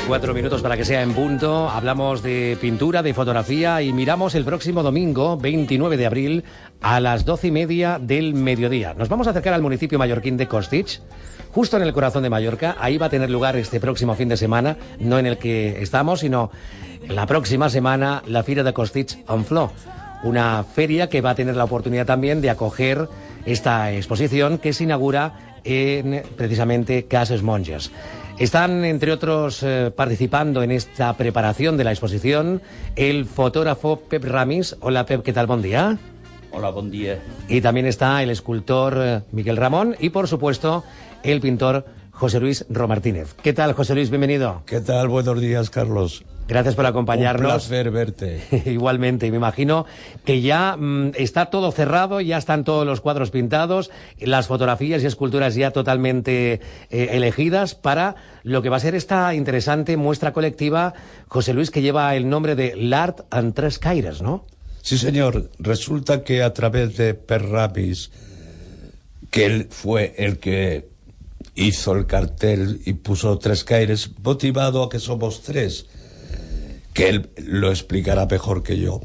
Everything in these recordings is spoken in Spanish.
4 minutos para que sea en punto. Hablamos de pintura, de fotografía y miramos el próximo domingo, 29 de abril, a las 12:30 del mediodía. Nos vamos a acercar al municipio mallorquín de Costitx, justo en el corazón de Mallorca. Ahí va a tener lugar este próximo fin de semana, no en el que estamos, sino la próxima semana, la Fira de Costitx en Flor. Una feria que va a tener la oportunidad también de acoger esta exposición que se inaugura en precisamente Cases Monges. Están, entre otros, participando en esta preparación de la exposición el fotógrafo Pep Ramis. Hola, Pep, ¿qué tal? Buen día. Hola, buen día. Y también está el escultor Miquel Ramón y, por supuesto, el pintor José Luis Romartínez. ¿Qué tal, José Luis? Bienvenido. ¿Qué tal? Buenos días, Carlos. Gracias por acompañarnos. Un placer verte. Igualmente, me imagino que ya está todo cerrado, ya están todos los cuadros pintados, las fotografías y esculturas ya totalmente elegidas para lo que va a ser esta interesante muestra colectiva, José Luis, que lleva el nombre de L'Art en Tres Caires, ¿no? Sí, señor. Resulta que a través de Pep Ramis, que él fue el que hizo el cartel y puso Tres Caires, motivado a que somos tres, que él lo explicará mejor que yo,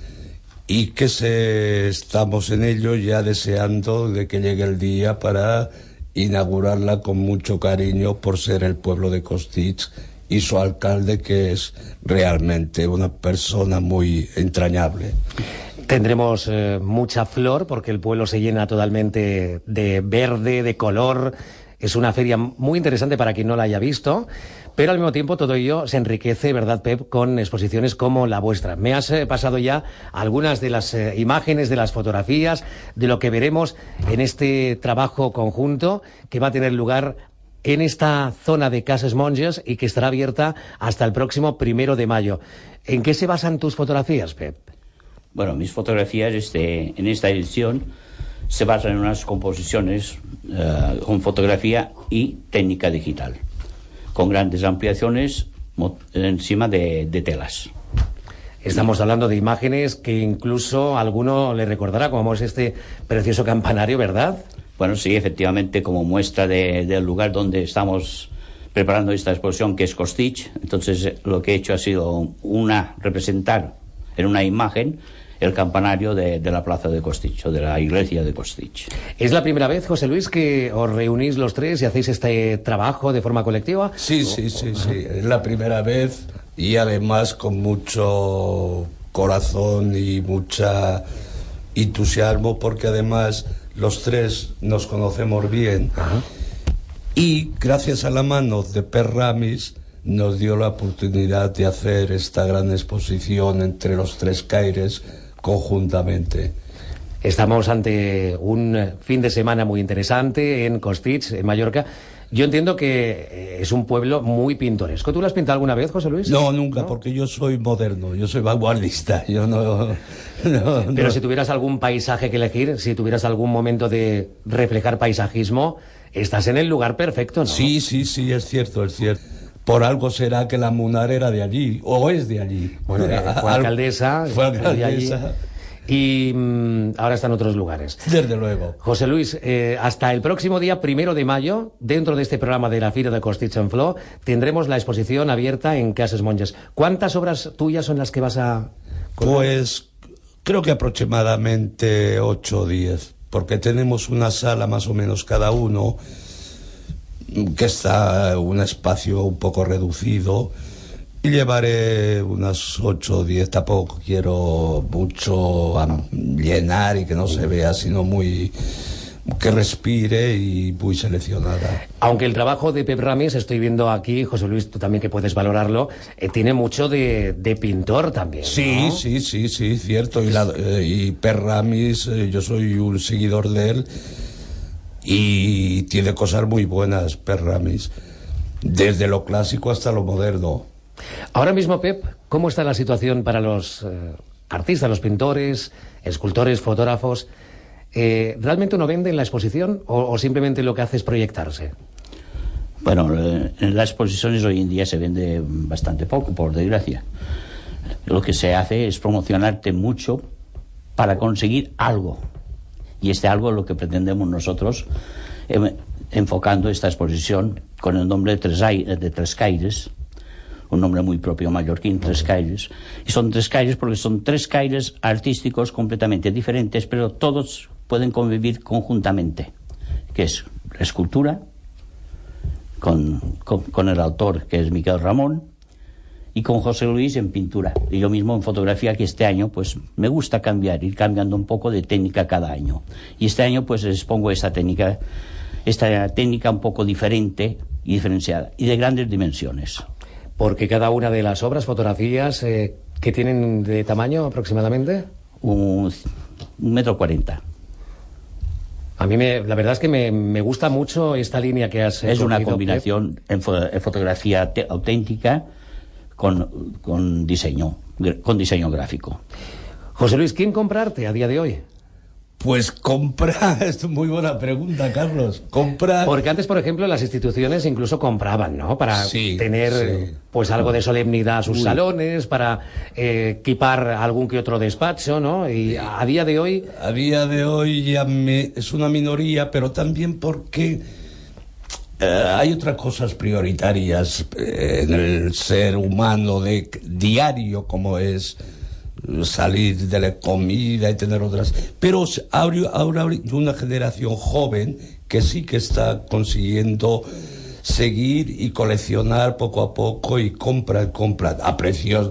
y que estamos en ello ya deseando de que llegue el día para inaugurarla con mucho cariño por ser el pueblo de Costitx y su alcalde, que es realmente una persona muy entrañable. Tendremos mucha flor porque el pueblo se llena totalmente de verde, de color. Es una feria muy interesante para quien no la haya visto, pero al mismo tiempo todo ello se enriquece, ¿verdad, Pep?, con exposiciones como la vuestra. Me has pasado ya algunas de las imágenes, de las fotografías, de lo que veremos en este trabajo conjunto que va a tener lugar en esta zona de Cases Monges y que estará abierta hasta el próximo 1 de mayo. ¿En qué se basan tus fotografías, Pep? Bueno, mis fotografías en esta edición se basan en unas composiciones con fotografía y técnica digital, con grandes ampliaciones encima de telas. Estamos hablando de imágenes que incluso a alguno le recordará, como es este precioso campanario, ¿verdad? Bueno, sí, efectivamente, como muestra del lugar donde estamos preparando esta exposición, que es Costitx. Entonces, lo que he hecho ha sido representar en una imagen el campanario de la plaza de Costitx, o de la iglesia de Costitx. ¿Es la primera vez, José Luis, que os reunís los tres y hacéis este trabajo de forma colectiva? Sí. Es la primera vez y además con mucho corazón y mucha entusiasmo, porque además los tres nos conocemos bien. Ajá. Y gracias a la mano de Pep Ramis nos dio la oportunidad de hacer esta gran exposición entre los Tres Caires conjuntamente. Estamos ante un fin de semana muy interesante en Costitx, en Mallorca. Yo entiendo que es un pueblo muy pintoresco. ¿Tú lo has pintado alguna vez, José Luis? No, nunca, ¿no? Porque yo soy moderno, yo soy vanguardista, yo no. Pero si tuvieras algún paisaje que elegir, si tuvieras algún momento de reflejar paisajismo, estás en el lugar perfecto, ¿no? Sí, es cierto. Por algo será que la Munar era de allí, o es de allí. Bueno, fue alcaldesa. De allí, y ahora está en otros lugares. Desde luego. José Luis, hasta el próximo día 1 de mayo, dentro de este programa de la Fira de Costitx en Flor, tendremos la exposición abierta en Cases Monges. ¿Cuántas obras tuyas son las que vas a colgar? Pues creo que aproximadamente 8 o 10, porque tenemos una sala más o menos cada uno, que está un espacio un poco reducido, y llevaré unas 8 o 10, tampoco quiero mucho llenar y que no se vea, sino que respire y muy seleccionada. Aunque el trabajo de Pep Ramis, estoy viendo aquí, José Luis, tú también que puedes valorarlo, tiene mucho de pintor también, ¿no? Sí, cierto, y Pep Ramis, yo soy un seguidor de él, y tiene cosas muy buenas, Pep Ramis, desde lo clásico hasta lo moderno. Ahora mismo, Pep, ¿cómo está la situación para los artistas, los pintores, escultores, fotógrafos? ¿Realmente uno vende en la exposición o simplemente lo que hace es proyectarse? Bueno, en las exposiciones hoy en día se vende bastante poco, por desgracia. Lo que se hace es promocionarte mucho para conseguir algo. Y algo es lo que pretendemos nosotros, enfocando esta exposición con el nombre de Tres Caires, un nombre muy propio mallorquín, Tres Caires. Y son Tres Caires porque son tres caires artísticos completamente diferentes, pero todos pueden convivir conjuntamente, que es escultura, con el autor, que es Miquel Ramón, y con José Luis en pintura. Y yo mismo en fotografía, que este año pues me gusta ir cambiando un poco de técnica cada año. Y este año pues les pongo esta técnica un poco diferente y diferenciada, y de grandes dimensiones. Porque cada una de las obras, fotografías, ¿qué tienen de tamaño aproximadamente? 1,40 m. A mí la verdad es que me gusta mucho esta línea que has Es una combinación en fotografía auténtica con diseño gráfico. José Luis, ¿quién comprarte a día de hoy? Pues comprar, es muy buena pregunta, Carlos. Comprar. Porque antes, por ejemplo, las instituciones incluso compraban, ¿no? Para tener pues algo de solemnidad a sus salones, para equipar algún que otro despacho, ¿no? Y a día de hoy... A día de hoy ya es una minoría, pero también porque hay otras cosas prioritarias en el ser humano de diario, como es salir de la comida y tener otras, pero ahora hay una generación joven que sí que está consiguiendo seguir y coleccionar poco a poco, y compra a precios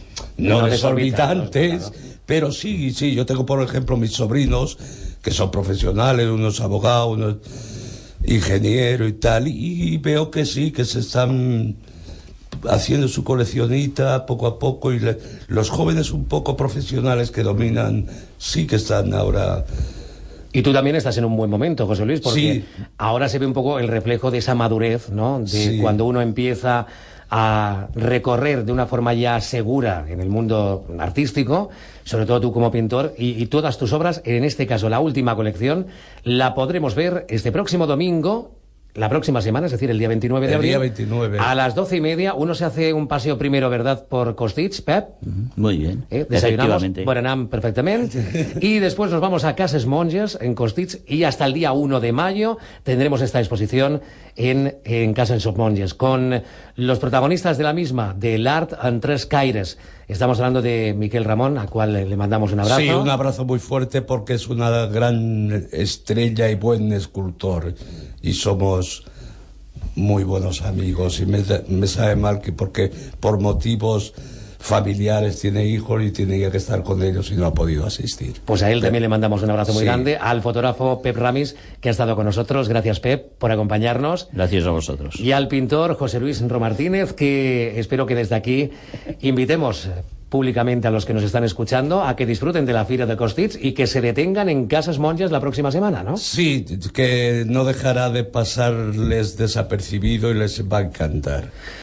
no desorbitantes, claro. Pero sí, yo tengo por ejemplo mis sobrinos que son profesionales, unos abogados, unos ingenieros y tal, y veo que sí, que se están haciendo su coleccionita poco a poco, y los jóvenes un poco profesionales que dominan sí que están ahora. Y tú también estás en un buen momento, José Luis, porque ahora se ve un poco el reflejo de esa madurez, ¿no? De cuando uno empieza a recorrer de una forma ya segura en el mundo artístico, sobre todo tú como pintor, y todas tus obras, en este caso la última colección, la podremos ver este próximo domingo, la próxima semana, es decir, el día 29 de abril. El día 29. A las 12:30, uno se hace un paseo primero, ¿verdad?, por Costitx, Pep. Muy bien. Desayunamos, berenam perfectamente. Y después nos vamos a Cases Monges, en Costitx, y hasta el día 1 de mayo tendremos esta exposición en Cases Monges, con los protagonistas de la misma, del Art en Tres Caires. Estamos hablando de Miquel Ramón, al cual le mandamos un abrazo. Sí, un abrazo muy fuerte, porque es una gran estrella y buen escultor, y somos muy buenos amigos, y me sabe mal porque por motivos familiares tiene hijos y tenía que estar con ellos y no ha podido asistir. Pues a él también le mandamos un abrazo muy grande, al fotógrafo Pep Ramis, que ha estado con nosotros. Gracias, Pep, por acompañarnos. Gracias a vosotros. Y al pintor José Luis Romartínez, que espero que desde aquí invitemos públicamente a los que nos están escuchando a que disfruten de la Fira de Costitx y que se detengan en Cases Monges la próxima semana, ¿no? Sí, que no dejará de pasarles desapercibido y les va a encantar.